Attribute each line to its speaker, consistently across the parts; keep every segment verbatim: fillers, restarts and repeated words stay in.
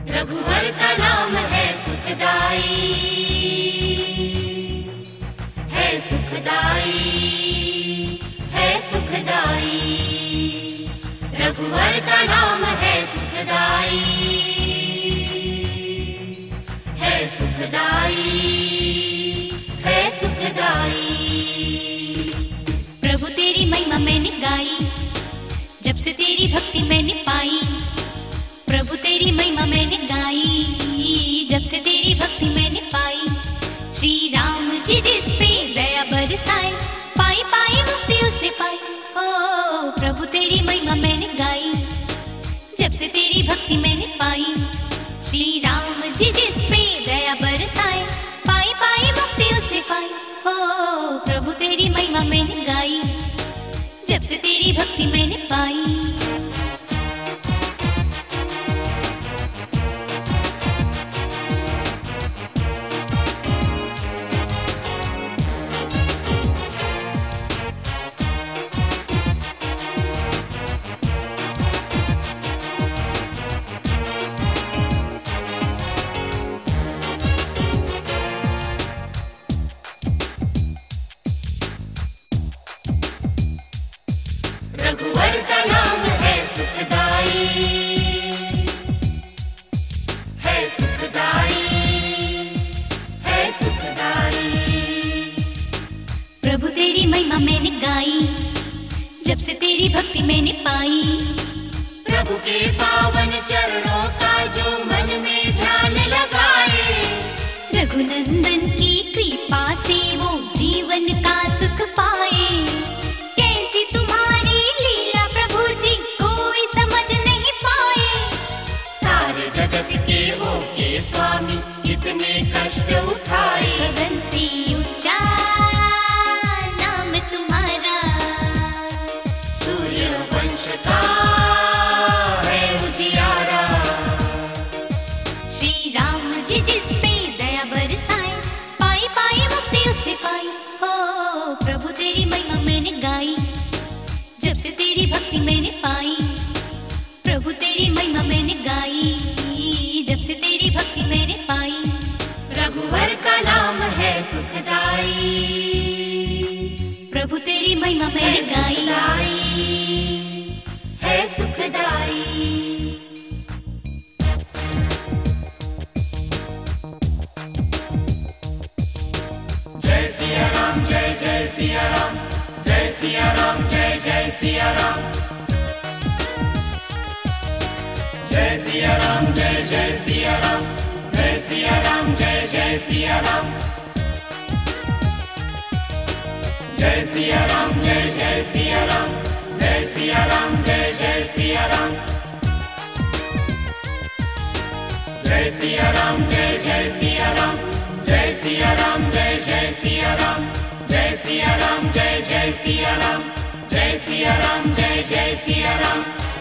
Speaker 1: रघुवर का नाम है सुखदाई, है सुखदाई, है सुखदाई। रघुवर का नाम है सुखदाई, है सुखदाई, है सुखदाई।
Speaker 2: प्रभु तेरी महिमा मैंने गाई, जब से तेरी भक्ति मैंने पाई। प्रभु तेरी महिमा मैंने गाई, जब से तेरी भक्ति मैंने पाई। श्री राम जी जिस पे दया बरसाए, पाई पाई मुक्ति उसने पाई। हो प्रभु तेरी महिमा मैंने गाई, जब से तेरी भक्ति मैंने पाई। श्री राम जी जिस पे दया बरसाए, पाई पाई मुक्ति उसने पाई। हो प्रभु तेरी महिमा मैंने गाई, जब से तेरी भक्ति मैंने पाई।
Speaker 1: रघुवर का नाम है सुखदाई, है सुखदाई, है सुखदाई।
Speaker 2: प्रभु तेरी महिमा मैंने गाई, जब से तेरी भक्ति मैंने पाई।
Speaker 1: प्रभु के पावन चरणों का जो मन में ध्यान लगाए,
Speaker 2: रघुनंदन की कृपा से वो जीवन का सुख पाए। कैसी तुम्हारी लीला प्रभु जी कोई समझ नहीं पाए।
Speaker 1: सारे जगत के हो के स्वामी इतने कष्ट उठाए।
Speaker 2: गगन से ऊंचा नाम तुम्हारा,
Speaker 1: सूर्य वंश का है उजियारा।
Speaker 2: श्री राम जी जिस पे दया बरसाए, पाई पाई मुक्ति उसने पाई। हो प्रभु तेरी महिमा मैंने गाई, जब से तेरी भक्ति मैंने पाई। प्रभु तेरी महिमा मैंने गाई, जब से तेरी भक्ति मैंने पाई।
Speaker 1: रघुवर का नाम है सुखदाई,
Speaker 2: प्रभु तेरी महिमा मैंने गाई।
Speaker 1: है सुखदाई। जय सिया राम, जय जय सिया राम, जय सिया राम, जय जय सिया राम। जय सिया राम, जय जय सिया राम, जय सिया राम, जय जय सिया राम। जय सिया राम, जय जय सिया राम, जय सिया राम, जय जय सिया राम। जय सिया राम, जय जय सिया राम, जय सिया राम, जय जय सिया राम। जय सिया राम, जय जय सिया राम, जय सिया राम, जय जय सिया राम।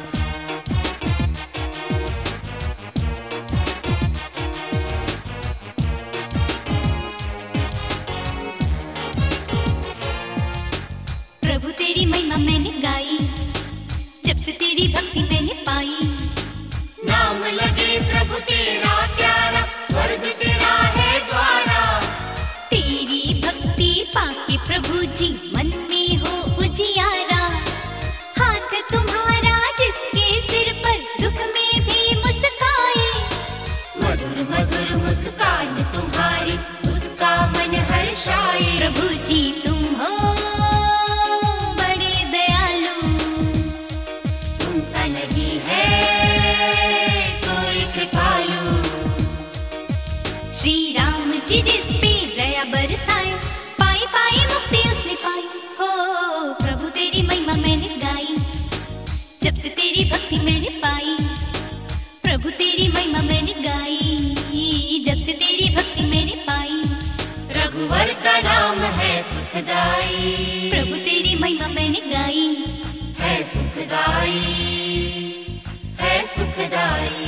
Speaker 2: प्रभु तेरी महिमा मैंने गाई, जब से तेरी भक्ति मैंने पाई।
Speaker 1: नाम लगे प्रभु तेरा प्यारा, स्वर्ग तेरा है द्वारा।
Speaker 2: तेरी भक्ति पाके प्रभु जी मन में हो उजियारा। हाथ तुम्हारा जिसके सिर पर दुख में भी मुस्काए।
Speaker 1: मधुर मधुर मुस्कान तुम्हारी उसका मन हर्षाए।
Speaker 2: प्रभु जी तुम हो बड़े दयालु,
Speaker 1: तुमसा नहीं है कोई कृपालु।
Speaker 2: श्री राम जी जिस पे दया बरसाए, पाई पाई मुक्ति उसने पाई। हो प्रभु तेरी महिमा मैंने गाई, जब से तेरी भक्ति मैंने पाई। प्रभु तेरी महिमा मैंने गाई, जब से तेरी भक्ति मैंने पाई।
Speaker 1: रघुवर का नाम है सुखदाई,
Speaker 2: प्रभु तेरी महिमा मैंने गाई।
Speaker 1: है सुखदाई, है सुखदाई।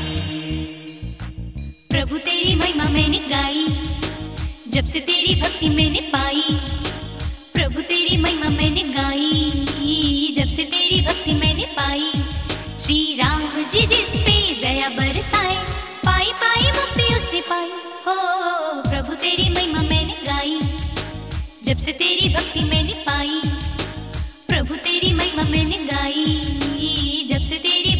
Speaker 2: प्रभु तेरी महिमा मैंने गाई, जब से तेरी भक्ति मैंने पाई। प्रभु तेरी महिमा मैंने गाई, जब से तेरी भक्ति मैंने पाई। श्री राम जी जिस पे दया बरसाए, पाई पाई पाई मुक्ति उसने पाई हो, प्रभु तेरी महिमा मैंने गाई, जब से तेरी भक्ति मैंने पाई, प्रभु तेरी महिमा मैंने गाई, जब से तेरी